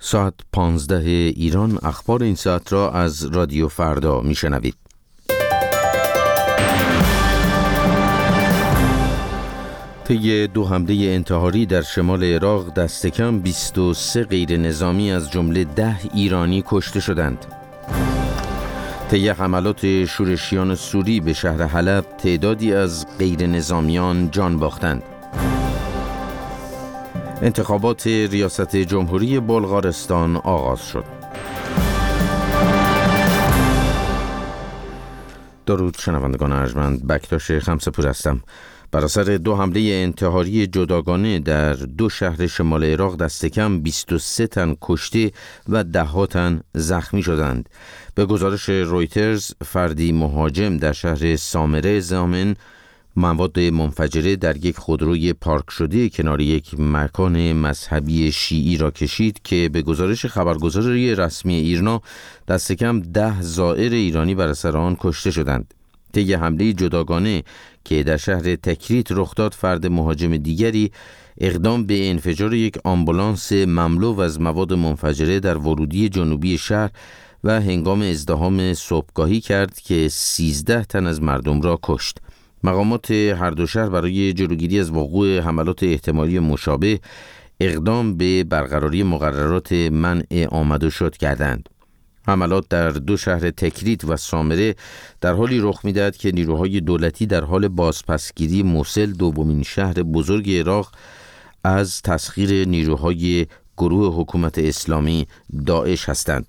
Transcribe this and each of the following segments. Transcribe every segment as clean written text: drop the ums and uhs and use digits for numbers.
ساعت 15 ایران اخبار این ساعت را از رادیو فردا میشنوید. طی 2 حمله انتحاری در شمال عراق دست کم 23 غیر نظامی از جمله 10 ایرانی کشته شدند. طی حملات شورشیان سوری به شهر حلب تعدادی از غیر نظامیان جان باختند. انتخابات ریاست جمهوری بلغارستان آغاز شد. درود شنوندگان ارجمند، بکتاش خمسه‌پور هستم. بر اثر 2 حمله انتحاری جداگانه در 2 شهر شمال عراق دست کم 23 تن کشته و 10 تن زخمی شدند. به گزارش رویترز، فردی مهاجم در شهر سامره زامن مواد منفجره در یک خودروی پارک شده کنار یک مکان مذهبی شیعی را کشید که به گزارش خبرگزاری رسمی ایرنا دست کم 10 زائر ایرانی بر اثر آن کشته شدند. طی حمله جداگانه که در شهر تکریت رخ داد، فرد مهاجم دیگری اقدام به انفجار یک آمبولانس مملو از مواد منفجره در ورودی جنوبی شهر و هنگام ازدحام صبحگاهی کرد که 13 تن از مردم را کشت. مقامات هر 2 شهر برای جلوگیری از وقوع حملات احتمالی مشابه اقدام به برقراری مقررات منع آمد و شد کردند. حملات در 2 شهر تکریت و سامره در حالی رخ می‌دهد که نیروهای دولتی در حال بازپسگیری موصل، دومین شهر بزرگ عراق، از تسخیر نیروهای گروه حکومت اسلامی داعش هستند.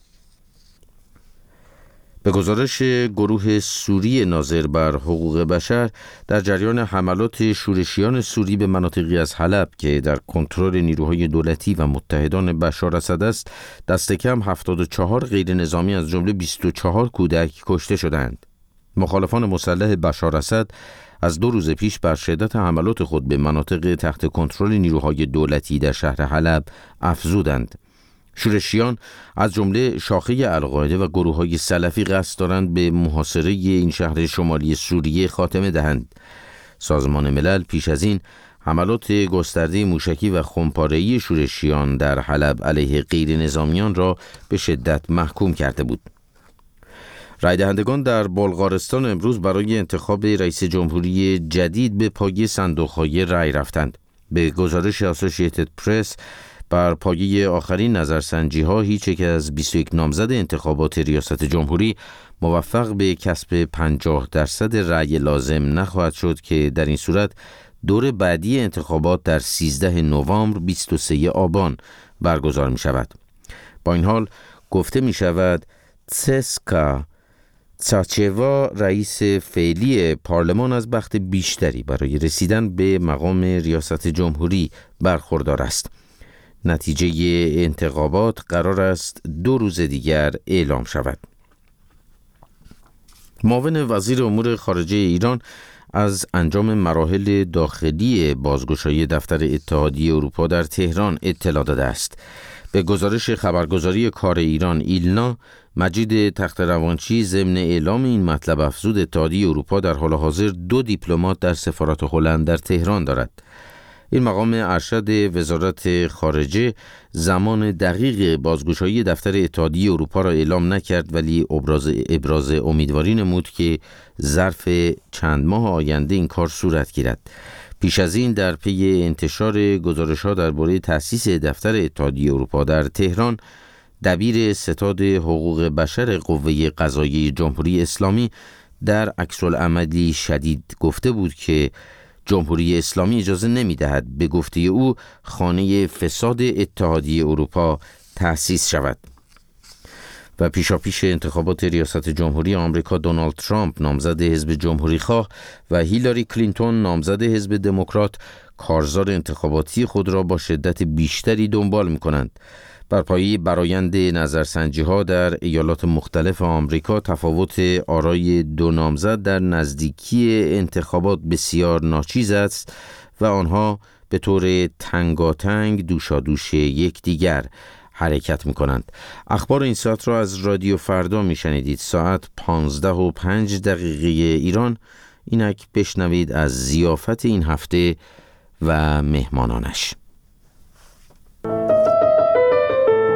به گزارش گروه سوری ناظر بر حقوق بشر، در جریان حملات شورشیان سوری به مناطقی از حلب که در کنترل نیروهای دولتی و متحدان بشار اسد است، دست کم 74 غیر نظامی از جمله 24 کودک کشته شدند. مخالفان مسلح بشار اسد از 2 روز پیش بر شدت حملات خود به مناطق تحت کنترل نیروهای دولتی در شهر حلب افزودند. شورشیان از جمله شاخه القاعده و گروه‌های سلفی قصد دارند به محاصره این شهر شمالی سوریه خاتمه دهند. سازمان ملل پیش از این حملات گسترده موشکی و خمپاره‌ای شورشیان در حلب علیه غیر نظامیان را به شدت محکوم کرده بود. رای دهندگان در بلغارستان امروز برای انتخاب رئیس جمهوری جدید به پایه صندوق‌های رای رفتند. به گزارش اسوسییتد پرس، بر پایه آخرین نظرسنجی‌ها هیچ یک از 21 نامزد انتخابات ریاست جمهوری موفق به کسب 50% رأی لازم نخواهد شد که در این صورت دور بعدی انتخابات در 13 نوامبر 23 آبان برگزار می شود. با این حال گفته می شود تسکا تاچوا، رئیس فعلی پارلمان، از بخت بیشتری برای رسیدن به مقام ریاست جمهوری برخوردار است. نتیجه انتخابات قرار است 2 روز دیگر اعلام شود. معاون وزیر امور خارجه ایران از انجام مراحل داخلی بازگشایی دفتر اتحادیه اروپا در تهران اطلاع داده است. به گزارش خبرگزاری کار ایران ایلنا، مجید تخت‌روانچی ضمن اعلام این مطلب افزود اتحادیه اروپا در حال حاضر 2 دیپلمات در سفارت هلند در تهران دارد. این مقام ارشد وزارت خارجه زمان دقیق بازگشایی دفتر اتحادیه اروپا را اعلام نکرد، ولی ابراز امیدواری نمود که ظرف چند ماه آینده این کار صورت گیرد. پیش از این در پی انتشار گزارش‌ها درباره تأسیس دفتر اتحادیه اروپا در تهران، دبیر ستاد حقوق بشر قوه قضاییه جمهوری اسلامی در عکس‌العملی شدید گفته بود که جمهوری اسلامی اجازه نمی‌دهد به گفته او خانه فساد اتحادیه اروپا تأسیس شود. و پیشاپیش انتخابات ریاست جمهوری آمریکا، دونالد ترامپ نامزد حزب جمهوری خواه و هیلاری کلینتون نامزد حزب دموکرات کارزار انتخاباتی خود را با شدت بیشتری دنبال می‌کنند. بر پایه برآیند نظرسنجی‌ها در ایالات مختلف آمریکا، تفاوت آرای 2 نامزد در نزدیکی انتخابات بسیار ناچیز است و آنها به طور تنگاتنگ دوشادوش یکدیگر حرکت می‌کنند. اخبار این ساعت را از رادیو فردا می‌شنیدید. ساعت 15:05 ایران. اینک بشنوید از ضیافت این هفته و مهمانانش.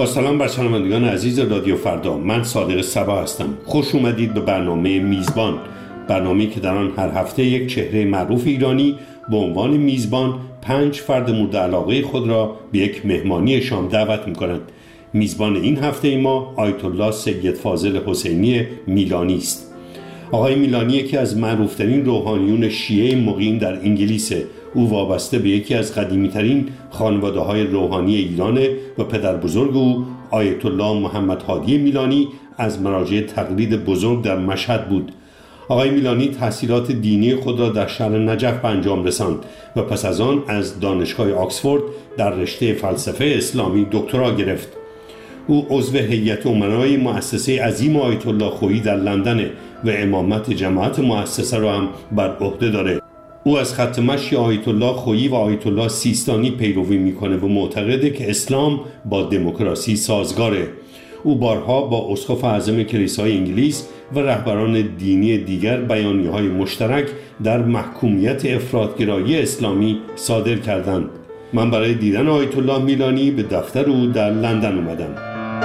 با سلام بر شنوندگان عزیز رادیو فردا، من صادق صبا هستم. خوش اومدید به برنامه میزبان، برنامه‌ای که در آن هر هفته یک چهره معروف ایرانی به عنوان میزبان 5 فرد مورد علاقه خود را به یک مهمانی شام دعوت می‌کنند. میزبان این هفته ما آیت الله سید فاضل حسینی میلانی است. آقای میلانی یکی از معروفترین روحانیون شیعه مقیم در انگلیس. او وابسته به یکی از قدیمی‌ترین خانواده‌های روحانی ایرانه و پدر بزرگ او آیت الله محمد هادی میلانی از مراجع تقلید بزرگ در مشهد بود. آقای میلانی تحصیلات دینی خود را در شهر نجف به انجام رساند و پس از آن از دانشگاه آکسفورد در رشته فلسفه اسلامی دکترا گرفت. او عضو هیئت امنای مؤسسه عظیم آیت الله خویی در لندن و امامت جماعت مؤسسه را هم بر عهده داره. او از خط مشی آیت الله خویی و آیت الله سیستانی پیروی میکنه و معتقده که اسلام با دموکراسی سازگاره. او بارها با اسقف اعظم کلیسای انگلیس و رهبران دینی دیگر بیانیه‌های مشترک در محکومیت افراط‌گرایی اسلامی صادر کردند. من برای دیدن آیت الله میلانی به دفتر او در لندن اومدم.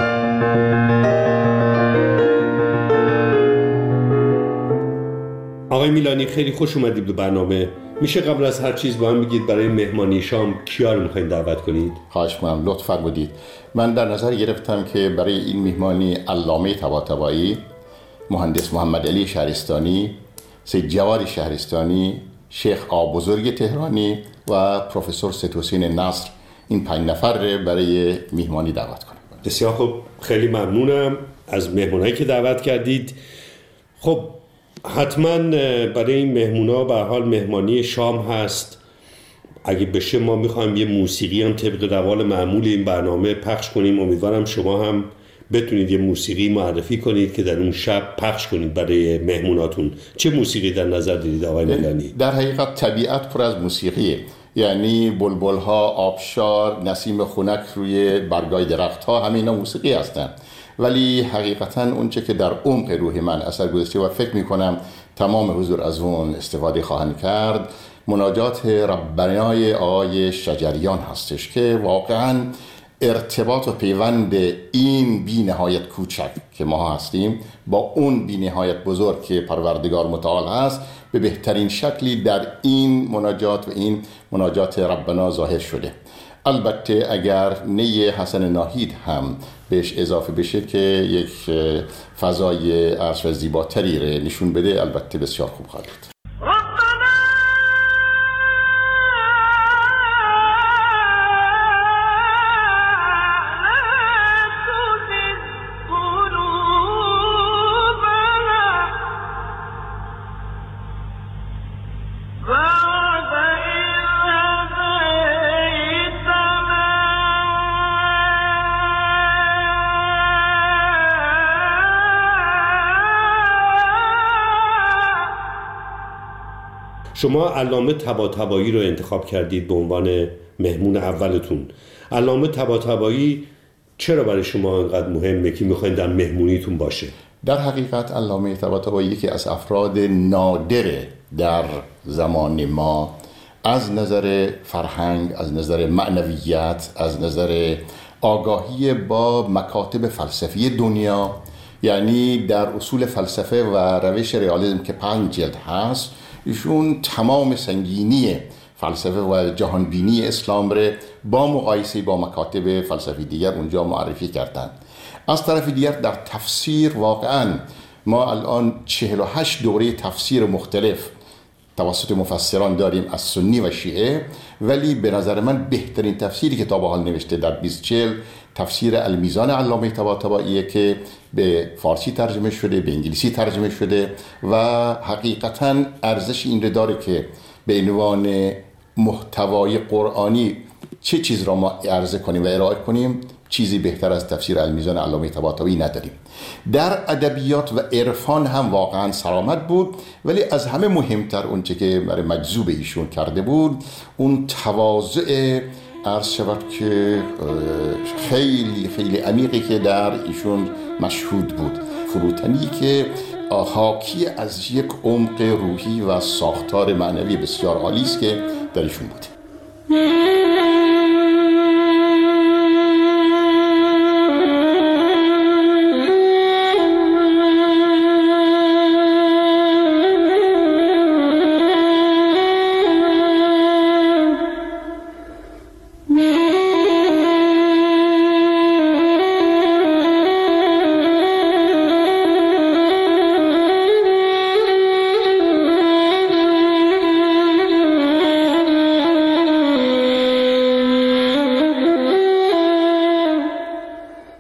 آقای میلانی خیلی خوش اومدید به برنامه. میشه قبل از هر چیز با هم بگید برای مهمانی شام کیا رو میخواین دعوت کنید؟ خواهش می‌کنم، لطف فرمودید. من در نظر گرفتم که برای این مهمانی علامه طباطبایی، مهندس محمد علی شهرستانی، سید جواد شهرستانی، شیخ آقابزرگ تهرانی و پروفسور سید حسین نصر، این 5 نفر برای مهمانی دعوت کنم. بسیار خوب، خیلی ممنونم از مهمونایی که دعوت کردید. خب حتما برای این مهمونا به حال مهمانی شام هست. اگه بشه ما میخوایم یه موسیقی هم طبق روال معمول این برنامه پخش کنیم. امیدوارم شما هم بتونید یه موسیقی معرفی کنید که در اون شب پخش کنید برای مهموناتون. چه موسیقی در نظر دارید آقای میلانی؟ در حقیقت طبیعت پر از موسیقیه، یعنی بلبل‌ها، آبشار، نسیم خنک روی برگای درخت‌ها، همینا موسیقی هستن. ولی حقیقتا اونچه که در عمق روح من اثر گذاشته و فکر میکنم تمام حضور از اون استفاده خواهند کرد، مناجات ربانیای آقای شجریان هستش که واقعا ارتباط و پیوند این بی نهایت کوچک که ما هستیم با اون بی نهایت بزرگ که پروردگار متعال هست به بهترین شکلی در این مناجات و این مناجات ربنا ظاهر شده. البته اگر نی حسن ناهید هم بهش اضافه بشه که یک فضای عرش و زیباتری رو نشون بده، البته بسیار خوب خواهد بود. شما علامه طباطبایی رو انتخاب کردید به عنوان مهمون اولتون. علامه طباطبایی چرا برای شما انقدر مهمه که میخواین در مهمونیتون باشه؟ در حقیقت علامه طباطبایی یکی از افراد نادر در زمان ما از نظر فرهنگ، از نظر معنویت، از نظر آگاهی با مکاتب فلسفی دنیا، یعنی در اصول فلسفه و روش ریالیسم که 5 جلد هست، ایشون تمام سنگینی فلسفه و جهانبینی اسلام را با مقایسه با مکاتب فلسفی دیگر اونجا معرفی کردند. از طرف دیگر در تفسیر واقعا ما الان 48 دوره تفسیر مختلف توسط مفسران داریم از سنی و شیعه، ولی به نظر من بهترین تفسیری که تا به حال نوشته در 2040 تفسیر المیزان علامه طباطباییه که به فارسی ترجمه شده، به انگلیسی ترجمه شده و حقیقتا ارزش این رو داره که به عنوان محتوای قرآنی چه چیز را ما عرضه کنیم و ارائه کنیم، چیزی بهتر از تفسیر المیزان علامه طباطبایی نداریم. در ادبیات و عرفان هم واقعا سرآمد بود، ولی از همه مهمتر اونچه که برای مجذوب ایشون کرده بود اون تواضع عرض شود که خیلی خیلی عمیقی که در ایشون مشهود بود، فروتنی که حاکی از یک عمق روحی و ساختار معنوی بسیار عالی است که در ایشون بود.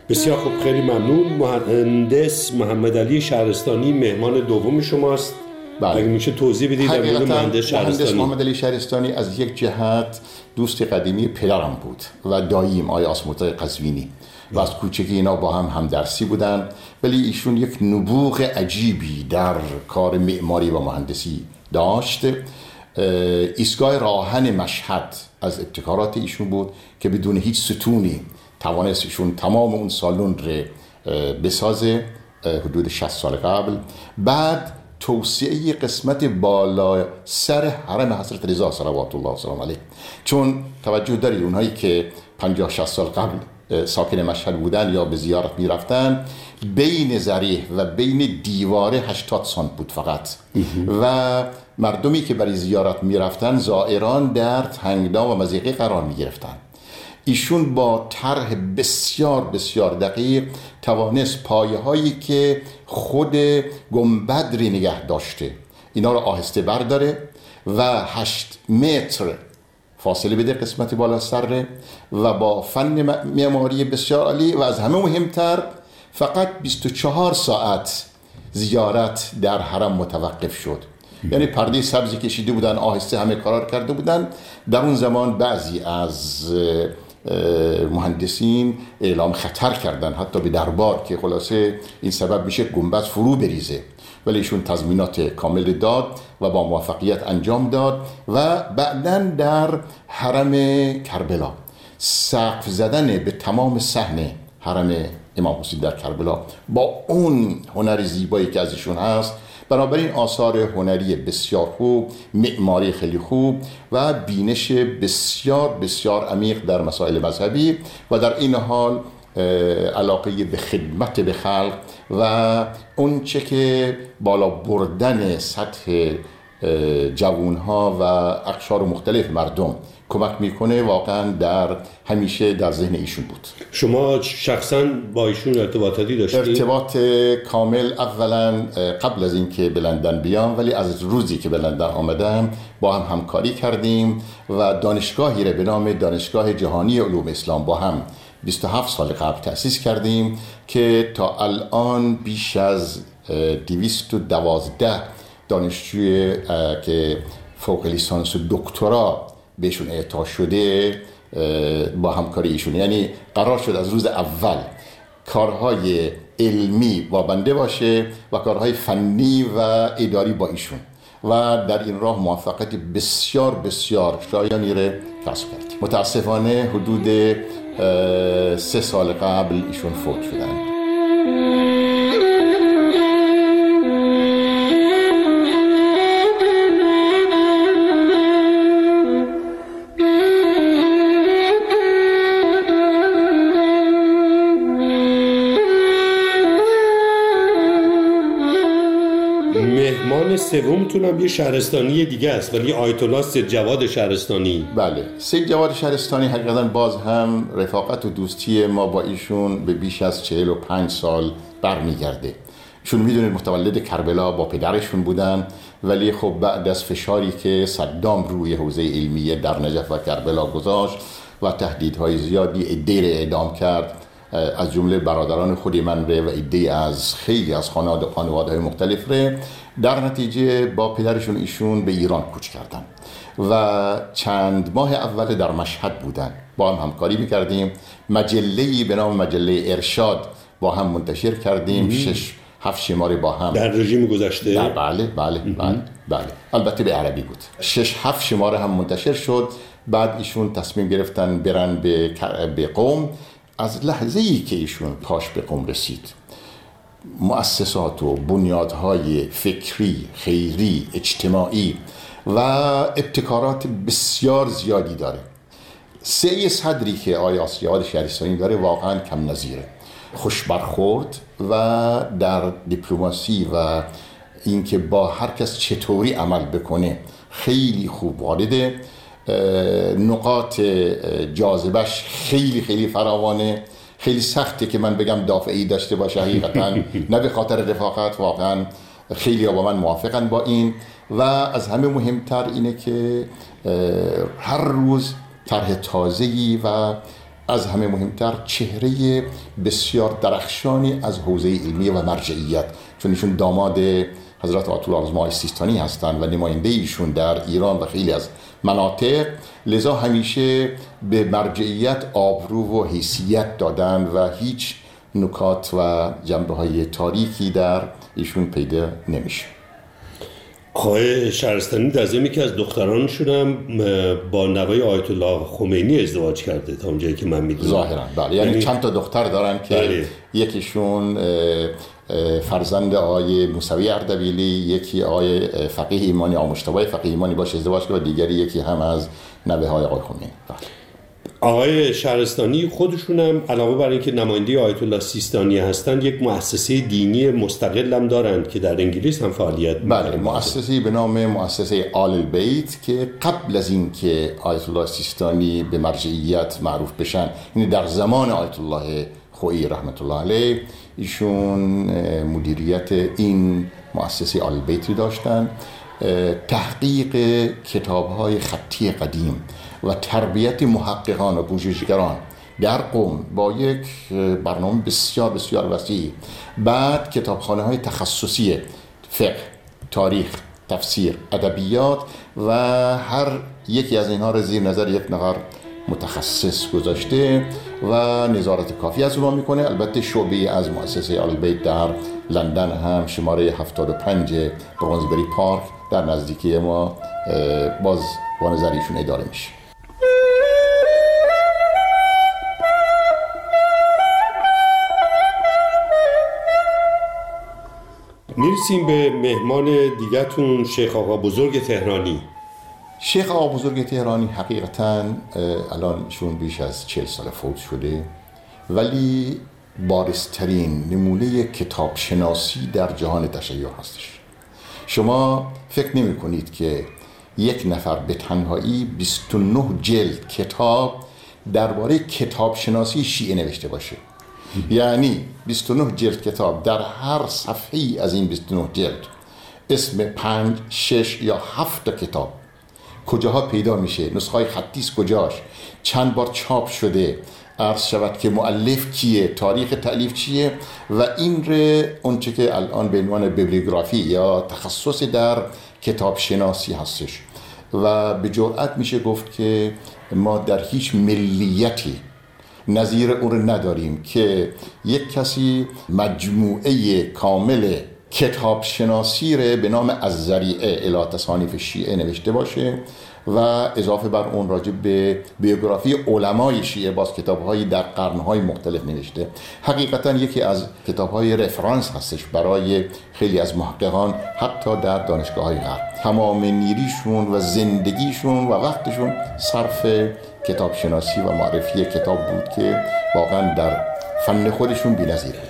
بسیار خوب، خیلی ممنون. مهندس محمد علی شهرستانی مهمان دوم شماست. بله. اگه میشه توضیح بدید در مورد مهندس شهرستانی. مهندس محمد علی شهرستانی از یک جهت دوست قدیمی پدرم بود و داییم آقای آسموتای قزوینی و از کوچگی اینا با هم درسی بودن، ولی ایشون یک نبوغ عجیبی در کار معماری و مهندسی داشت. ایستگاه راهن مشهد از ابتکارات ایشون بود که بدون هیچ ستونی توانست ایشون تمام اون سالن رو بسازه حدود 60 سال قبل. بعد توسعه قسمت بالا سر حرم حضرت رضا صلوات الله وسلام علیه، چون توجه دارید اونهایی که 50-60 سال قبل ساکن مشهد بودن یا به زیارت می رفتن، بین ذریح و بین دیواره 80 سانت بود فقط و مردمی که برای زیارت می رفتن زائران در تنگنا و مضیقه قرار می گرفتن. ایشون با طرح بسیار بسیار دقیق توانست پایه هایی که خود گنبد ری نگه داشته اینا رو آهسته برداره و 8 متر فاصله بده قسمت بالا سر و با فن معماری بسیار عالی و از همه مهمتر فقط 24 ساعت زیارت در حرم متوقف شد. یعنی پرده سبزی کشیده بودن، آهسته همه کار کرده بودن. در اون زمان بعضی از مهندسین اعلام خطر کردن حتی به دربار که خلاصه این سبب میشه گنبد فرو بریزه، ولی ایشون تضمینات کامل داد و با موفقیت انجام داد و بعداً در حرم کربلا سقف زدن به تمام صحن حرم امام حسین در کربلا با اون هنر زیبایی که از ایشون هست، بنابراین آثار هنری بسیار خوب، معماری خیلی خوب و بینش بسیار بسیار عمیق در مسائل مذهبی و در این حال علاقه به خدمت به خلق و اون چه که بالا بردن سطح جوانها و اقشار مختلف مردم کمک میکنه واقعا همیشه در ذهن ایشون بود. شما شخصا با ایشون ارتباطاتی داشتید؟ ارتباط کامل اولا قبل از اینکه به لندن بیام، ولی از روزی که به لندن آمدم با هم همکاری کردیم و دانشگاهی را به نام دانشگاه جهانی علوم اسلام با هم 27 سال قبل تأسیس کردیم که تا الان بیش از 212 دانشجوی که فوق لیسانس و دکترا بهشون اعطا شده با همکاری ایشون. یعنی قرار شد از روز اول کارهای علمی وابنده باشه و کارهای فنی و اداری با ایشون و در این راه موفقیت بسیار بسیار شایانی را کسب کردیم. متاسفانه حدود 3 سال قبل ایشون فوت شدن. مهمان سومتون هم یه شهرستانی دیگه است، ولی آیت الله سید جواد شهرستانی. بله، سید جواد شهرستانی حقیقتا باز هم رفاقت و دوستی ما با ایشون به بیش از 45 سال برمیگرده. ایشون میدونید متولد کربلا با پدرشون بودن، ولی خب بعد از فشاری که صدام روی حوزه علمیه در نجف و کربلا گذاشت و تهدیدهای زیادی عده‌ای را اعدام کرد، از جمله برادران خود من و عده‌ای از خیلی از خانواده‌های مختلف را، در نتیجه با پدرشون ایشون به ایران کوچ کردن و چند ماه اول در مشهد بودن. با هم همکاری می‌کردیم، مجله‌ای به نام مجله ارشاد با هم منتشر کردیم، 6-7 شماره با هم در رژیم گذشته. بله البته به عربی بود. 6-7 شماره هم منتشر شد. بعد ایشون تصمیم گرفتن برن به قم. از لحظه‌ای که ایشون پاش به قم رسید، مؤسسات و بنیادهای فکری، خیری، اجتماعی و ابتکارات بسیار زیادی داره. سعی صدری که آقای جواد شهرستانی داره واقعا کم نظیره. خوش برخورد و در دیپلماسی و اینکه با هر کس چطوری عمل بکنه خیلی خوب وارده. نقاط جاذبش خیلی خیلی فراوانه. خیلی سخته که من بگم دافعی داشته باشه حقیقتا، نه به خاطر رفاقت، واقعا خیلی ها با من موافقن با این و از همه مهمتر اینه که هر روز طرح تازه‌ای و از همه مهمتر چهره بسیار درخشانی از حوزه علمی و مرجعیت، چون ایشون داماد حضرت آیت الله رضا سیستانی هستند و نماینده ایشون در ایران و خیلی از مناطق، لذا همیشه به مرجعیت آبرو و حیثیت دادن و هیچ نکات و جنبه‌های تاریکی در ایشون پیدا نمیشه. آقای شهرستانی در ضمن که از دخترانشون هم با نوه آیت الله خمینی ازدواج کرده تا اونجایی که من میدونم. ظاهرا بله، یعنی چند تا دختر دارن که بله. یکیشون فرزند آقای موسوی اردبیلی، یکی آقای فقیه ایمانی، آقای مجتبی فقیه ایمانی باش ازدواج کرده و دیگری یکی هم از نوه های آقای خمینی. آقای شهرستانی خودشون هم علاوه بر اینکه نماینده آیت الله سیستانی هستند، یک مؤسسه دینی مستقل هم دارند که در انگلیس هم فعالیت بله، مؤسسه‌ای به نام مؤسسه آل البیت که قبل از اینکه آیت الله سیستانی به مرجعیت معروف بشن، یعنی در زمان آیت الله خویی رحمت الله علیه، ایشون مدیریت این مؤسسه آل البیت داشتن، تحقیق کتاب‌های خطی قدیم و تربیت محققان و پژوهشگران در قم با یک برنامه بسیار بسیار وسیع. بعد کتابخانه‌های تخصصی فقه، تاریخ، تفسیر، ادبیات و هر یکی از اینها را زیر نظر یک نفر متخصص گذاشته و نظارت کافی از اونها میکنه. البته شعبه از مؤسسه آل بیت در لندن هم شماره 75 برونزبری پارک در نزدیکی ما باز با نظر ایشون اداره میشه. میرسیم به مهمان دیگه‌تون، شیخ آقا بزرگ تهرانی. شیخ آقا بزرگ تهرانی حقیقتاً الان ایشون بیش از 40 سال فوت شده، ولی بارزترین نمونه کتاب شناسی در جهان تشیع هستش. شما فکر نمی کنید که یک نفر به تنهایی 29 جلد کتاب درباره کتاب شناسی شیعه نوشته باشه. یعنی 29 جلد کتاب، در هر صفحه‌ای از این 29 جلد اسم 5، 6 یا 7 کتاب کجاها پیدا میشه، نسخه‌های خطیس کجاش، چند بار چاپ شده، عرض شود که مؤلف کیه، تاریخ تألیف چیه و این اونچه که الان به عنوان بیبلیوگرافی یا تخصص در کتاب شناسی هستش. و به جرئت میشه گفت که ما در هیچ ملیتی نظیر اون رو نداریم که یک کسی مجموعه کامل کتاب شناسی رو به نام الذریعه الی تصانیف شیعه نوشته باشه و اضافه بر اون راجع به بیوگرافی علمای شیعه باز کتاب‌هایی در قرن‌های مختلف نوشته. حقیقتاً یکی از کتاب‌های رفرانس هستش برای خیلی از محققان حتی در دانشگاه‌های غرب. تمام نیریشون و زندگیشون و وقتشون صرف کتاب شناسی و معرفی کتاب بود که واقعاً در فن خودشون بی‌نظیر بود.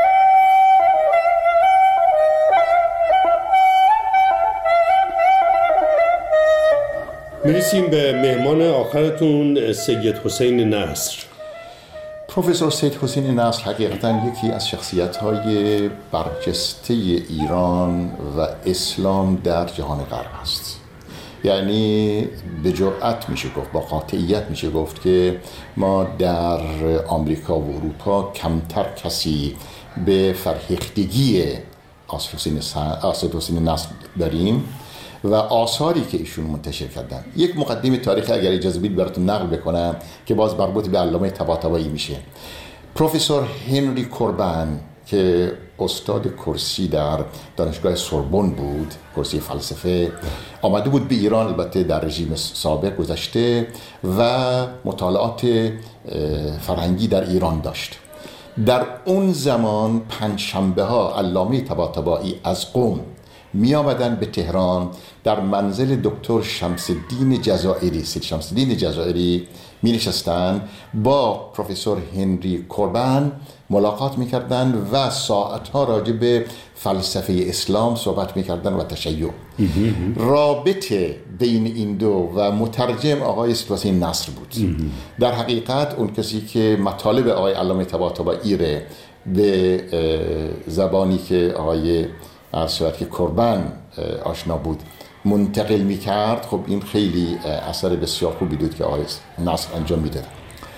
میرسیم به مهمان آخرتون، سید حسین نصر. پروفسور سید حسین نصر حقیقتاً یکی از شخصیت‌های برجسته ایران و اسلام در جهان غرب است. یعنی به جرئت میشه گفت، با قاطعیت میشه گفت که ما در آمریکا و اروپا کمتر کسی به فرهیختگی سید حسین نصر داریم و آثاری که ایشون منتشر کردن. یک مقدمه تاریخی اگر اجازه بدید براتون نقل بکنم که باز مربوط به علامه طباطبایی میشه. پروفسور هنری کوربن که استاد کرسی در دانشگاه سوربن بود، کرسی فلسفه، آمده بود به ایران، البته در رژیم سابق گذشته و مطالعات فرهنگی در ایران داشت. در اون زمان پنجشنبه ها علامه طباطبایی از قم می آمدن به تهران، در منزل دکتر شمس الدین جزائری، سید شمس الدین جزائری می نشستن، با پروفسور هنری کوربن ملاقات می کردن و ساعتها راجع به فلسفه اسلام صحبت می کردن و تشیع. رابطه بین این دو و مترجم آقای سید حسین نصر بود. در حقیقت اون کسی که مطالب آقای علامه طباطبایی ره به زبانی که آقای عرض شود که کوربن آشنا بود منتقل می کرد، خب این خیلی اثر بسیار خوبی بود که آقای نصر انجام می داد.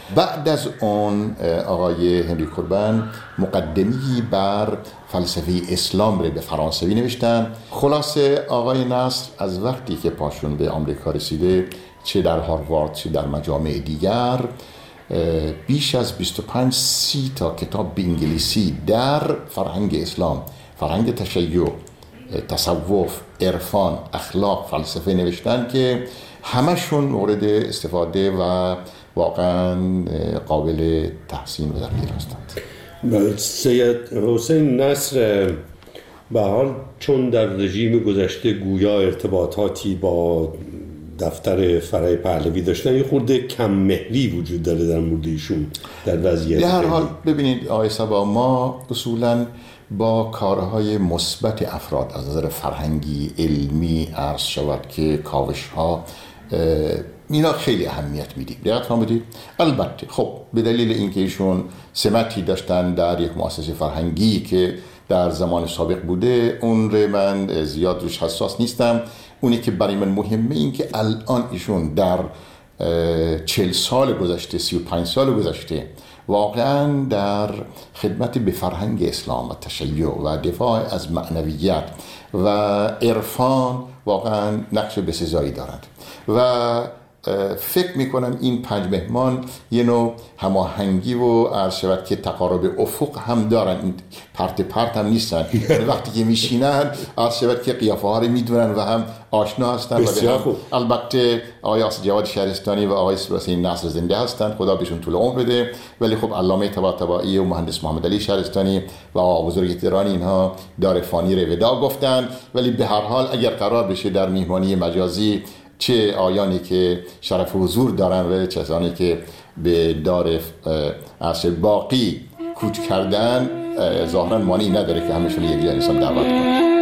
بعد از اون آقای هنری کوربن مقدمه‌ای بر فلسفه اسلام رو به فرانسوی نوشتن. خلاصه آقای نصر از وقتی که پاشون به آمریکا رسیده، چه در هاروارد چه در مجامع دیگر، بیش از 25-30 تا کتاب به انگلیسی در فرهنگ اسلام، فرهنگ تشیع، تصوف، عرفان، اخلاق، فلسفه نوشتن که همشون مورد استفاده و واقعا قابل تحسین و تقدیر هستند. سید حسین نصر به حال چون در رژیم گذشته گویا ارتباطاتی با دفتر فرای پهلوی داشتن، یه خورده کم مهری وجود داره در مورد ایشون در وضعیت. در هر حال ببینید آقای صبا، ما اصولاً با کارهای مثبت افراد از نظر فرهنگی، علمی، عرض شود که کاوش‌ها، اینا خیلی اهمیت میدیم. دقیق فهمیدید؟ البته خب به دلیل اینکه ایشون سمتی داشتن در یک مؤسسه فرهنگی که در زمان سابق بوده، اون رو من زیاد روش حساس نیستم. اونی که برای من مهمه این که الان ایشون در 40 سال گذشته، 35 سال گذشته واقعا در خدمت به فرهنگ اسلام و تشیع و دفاع از معنویت و عرفان واقعا نقش بسزایی دارند و فکر میکنم این 5 مهمان یه نوع هماهنگی و عرض شود که تقارب افق هم دارن، این پرت هم نیستن. وقتی که میشینن عرض شود که قیافه ها رو میدونن و هم آشنا هستن. البته آقای جواد شهرستانی و آقای حسین نصر زنده هستن، خدا بهشون طول عمر بده، ولی خب علامه طباطبایی و مهندس محمد علی شهرستانی و آقا بزرگ تهرانی اینها دار فانی رو وداع گفتن. ولی به هر حال اگر قرار بشه در میهمانی مجازی چه آیانی که شرف حضور دارن و چه کسانی که به دار عرش باقی کوچ کردن، ظاهرا مانعی نداره که همشون یک جای انسان دعوت کنن.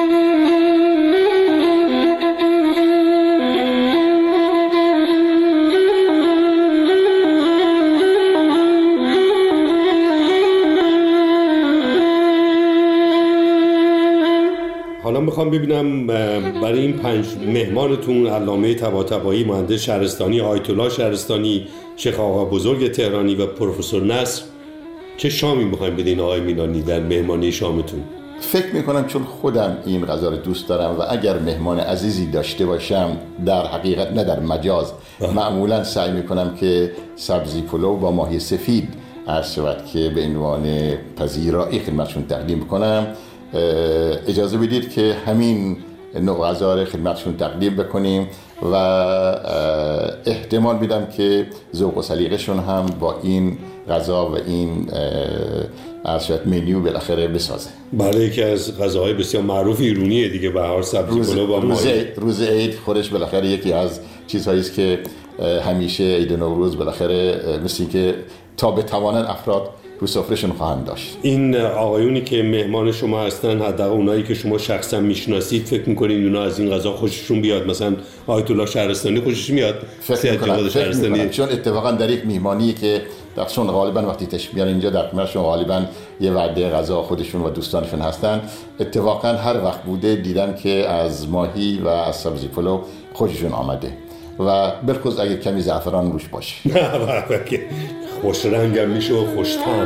حالا میخوام ببینم برای این 5 مهمانتون، علامه طباطبایی، مهندس شهرستانی، آیت الله شهرستانی، شیخ آقا بزرگ تهرانی و پروفسور نصر، چه شامی میخوایم بدین آقای میلانی در مهمانی شامتون؟ فکر میکنم چون خودم این غذا رو دوست دارم و اگر مهمان عزیزی داشته باشم، در حقیقت نه در مجاز، معمولا سعی میکنم که سبزی پلو با ماهی سفید عرض شود که به عنوان پذیرایی خدمتشون تقدیم کنم. اجازه بدید که همین نوع غذا رو خدمتشون تقدیم بکنیم و احتمال میدم که ذوق و سلیقه‌شون هم با این غذا و این عرض منیو بالاخره بسازه. برای یکی از غذاهای بسیار معروف ایرانیه دیگه، به هر سبزی پلو با ماهی. روز عید خودش بالاخره یکی از چیزهایی است که همیشه عید نوروز بالاخره مثل که تا بتوانن افراد رو سفرهشون خواهند داشت. این آقایونی که مهمان شما هستن، حداقل اونایی که شما شخصا میشناسید، فکر میکنین اونا از این غذا خوششون بیاد؟ مثلا آیت الله شهرستانی خوشش میاد؟ فکر میکنم چون اتفاقا در یک میهمانی که درشون غالبا وقتی تشریف میارن اینجا در خدمتشون غالبا یه وعده غذا خودشون و دوستانشون هستن، اتفاقا هر وقت بوده دیدم که از ماهی و از سبزی پلو خوششون آمده و بالخصوص اگه کمی زعفران روش باشه. خوش رنگ هم میشه و خوش طعم.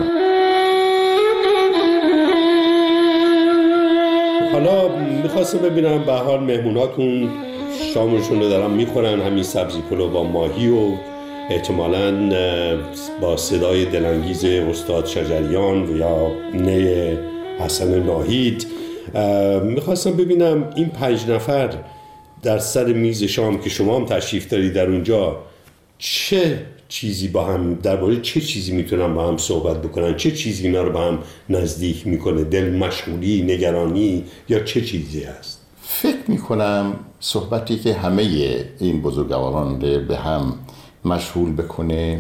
حالا میخواستم ببینم به حال مهموناتون شامشون رو دارن میخورن، همین سبزی پلو با ماهی و احتمالاً با صدای دلانگیز استاد شجریان و یا نی حسن ناهید. میخواستم ببینم این 5 نفر در سر میز شام که شما هم تشریف دارید در اونجا، چه چیزی با هم، درباره چه چیزی میتونن با هم صحبت بکنن؟ چه چیزی اینا رو با هم نزدیک میکنه؟ دل مشغولی، نگرانی یا چه چیزی هست؟ فکر میکنم صحبتی که همه این بزرگواران به هم مشغول بکنه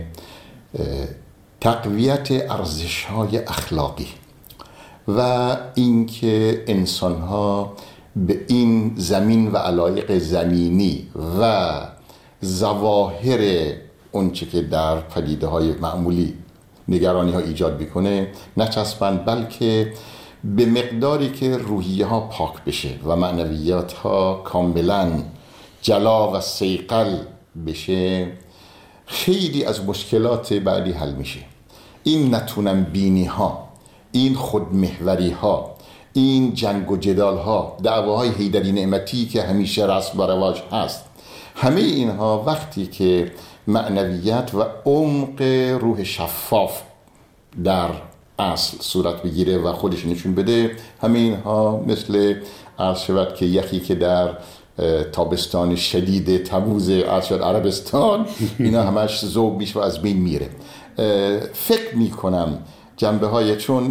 تقویت ارزش‌های اخلاقی و اینکه انسان‌ها به این زمین و علایق زمینی و ظواهر اونچه که در پدیده‌های معمولی نگرانی‌ها ایجاد می‌کنه نچسبند، بلکه به مقداری که روحیه‌ها پاک بشه و معنویات‌ها کاملاً جلا و صیقل بشه، خیلی از مشکلات بعدی حل میشه. این نتونم بینی ها، این خودمحوری ها، این جنگ و جدال ها، دعواهای حیدری نعمتی که همیشه رسم و رواج هست، همه اینها وقتی که معنویت و عمق روح شفاف در اصل صورت بگیره و خودش نشون بده، همه اینها مثل عرض شود که یخی که در تابستان شدید تموز عرض شد عربستان، اینا همش ذوب میشه و از بین میره. فکر میکنم جنبه های چون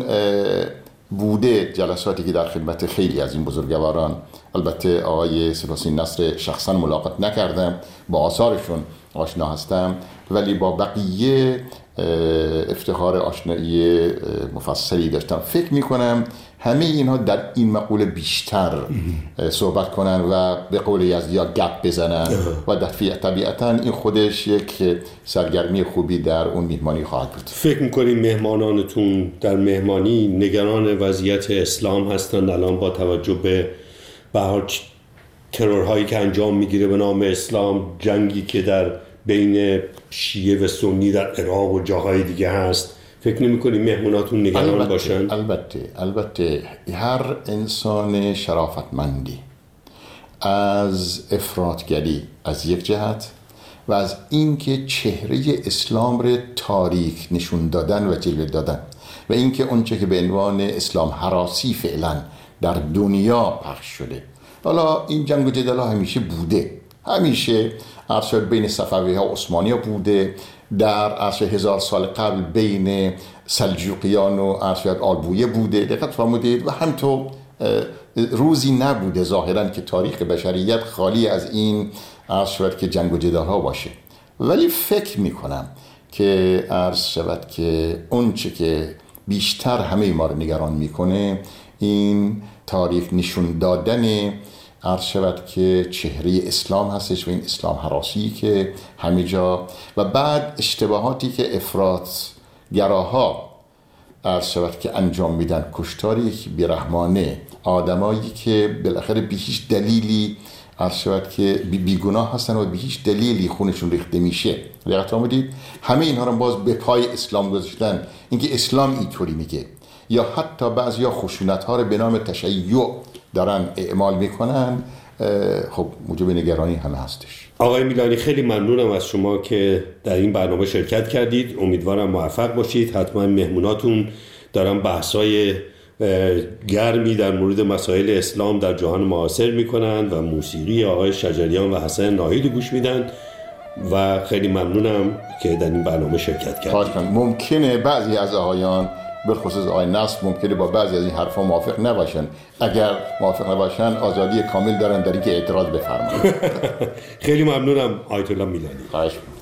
بوده جلساتی که در خدمت خیلی از این بزرگواران، البته آقای سپاسی نصر شخصا ملاقات نکردم، با آثارشون آشنا هستم، ولی با بقیه افتخار آشنایی مفصلی داشتم. فکر میکنم همه اینها در این مقوله بیشتر صحبت کنن و به قول یزدیا گپ بزنن و در طبیعتا این خودش یک سرگرمی خوبی در اون میهمانی خواهد بود. فکر میکنیم مهمانانتون در مهمانی نگران وضعیت اسلام هستند الان با توجه به ترورهایی که انجام میگیره به نام اسلام، جنگی که در بین شیعه و سنی در عراق و جاهای دیگه هست؟ فکر نمی‌کنی مهموناتون نگران باشن؟ البته هر انسان شرافتمندی از افراطگری از یک جهت و از اینکه چهره اسلام رو تاریک نشون دادن و جلوه دادن و اینکه اونچه که به عنوان اسلام هراسی فعلا در دنیا پخش شده، حالا این جنگ و جدال همیشه بوده، همیشه عرض بین صفوی ها و عثمانی ها بوده، در عرض 1000 سال قبل بین سلجوقیان و عرض آلبویه بوده، دقت فرمودید، و همطور روزی نبوده ظاهرا که تاریخ بشریت خالی از این عرض شود که جنگ و جدال ها باشه. ولی فکر میکنم که عرض شود که اون چه که بیشتر همه ما رو نگران میکنه این تاریخ نشون دادن عرض شود که چهره اسلام هستش و این اسلام هراسی که همه جا، و بعد اشتباهاتی که افراط گراها عرض شود که انجام میدن، کشتاری بیرحمانه، آدمایی که بالاخره بی هیچ دلیلی عرض شود که بیگناه هستن و بی هیچ دلیلی خونشون ریخته میشه. دقت فرمودید؟ همه اینها رو باز به پای اسلام گذاشتن، اینکه اسلام اینطوری میگه، یا حتی بعضیا خشونت ها رو به نام تشیع دارن اعمال میکنن. خب موجب نگرانی همه هستش. آقای میلانی خیلی ممنونم از شما که در این برنامه شرکت کردید. امیدوارم موفق باشید. حتما مهموناتون دارن بحثای گرمی در مورد مسائل اسلام در جهان معاصر میکنن و موسیقی آقای شجریان و حسن ناهید گوش میدن و خیلی ممنونم که در این برنامه شرکت کردید. ممکنه بعضی از آقایان به خصوص آقای نصر ممکنه با بعضی از این حرفا موافق نباشن. اگر موافق نباشن آزادی کامل دارن در اینکه اعتراض بفرمایند. خیلی ممنونم آیت الله میلانی. خواهش می‌کنم.